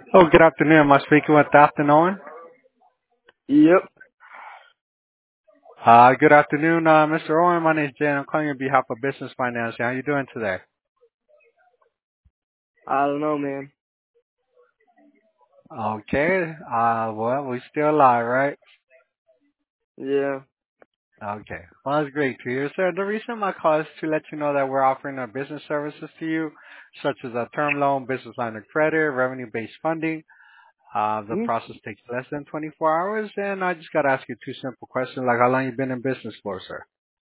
Oh, good afternoon. Am I speaking with Dr. Owen? Yep. Good afternoon, Mr. Owen. My name is Jan. I'm calling on behalf of Business Finance. How are you doing today? I don't know, man. Okay. Well, we still alive, right? Yeah. Okay. Well, that's great to hear, sir. The reason my call is to let you know that we're offering our business services to you, such as a term loan, business line of credit, revenue-based funding. The Hmm? process takes less than 24 hours, and I just got to ask you two simple questions, like how long you been in business for, sir?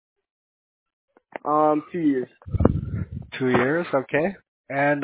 2 years. 2 years, okay. And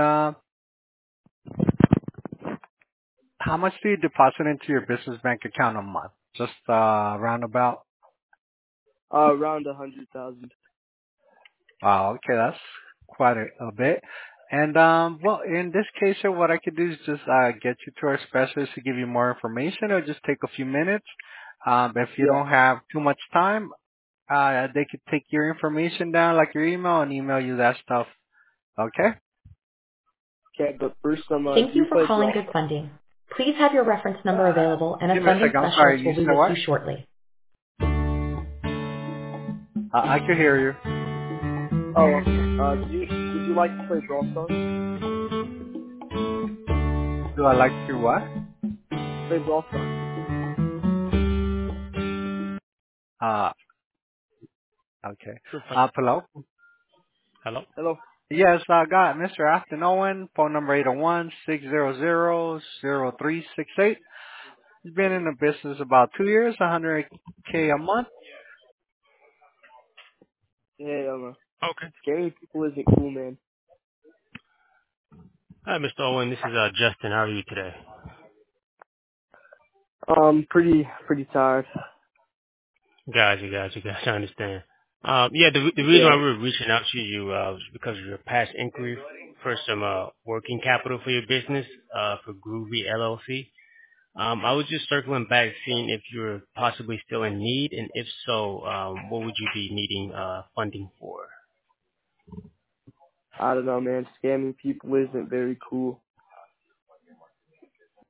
how much do you deposit into your business bank account a month? Just roundabout. Around 100,000. Wow, okay, that's quite a bit. And well, in this case, sir, what I could do is just get you to our specialist to give you more information, or just take a few minutes. If you Yeah. don't have too much time, they could take your information down, like your email, and email you that stuff. Okay? Okay, but first Thank do you you for play calling golf? Good Funding. Please have your reference number Uh, available, and a Give me a funding second. I'm sorry. specialist You will be said with what? you shortly. I can hear you. Oh, okay. Would you like to play Brawl Stars? Do I like to what? Play Brawl Stars. Uh, okay. Sure. Hello? Hello? Hello? Yes, I got Mr. Afton Owen, phone number 801-600-0368. He's been in the business about 2 years, 100K a month. Hey, Okay. scamming people isn't cool, man. Hi, Mr. Owen. This is Justin. How are you today? Pretty tired. Gotcha. I understand. Yeah, the reason Yeah. why we were reaching out to you was because of your past inquiry for some working capital for your business for Groovy LLC. I was just circling back, seeing if you're possibly still in need, and if so, what would you be needing funding for? I don't know, man. Scamming people isn't very cool.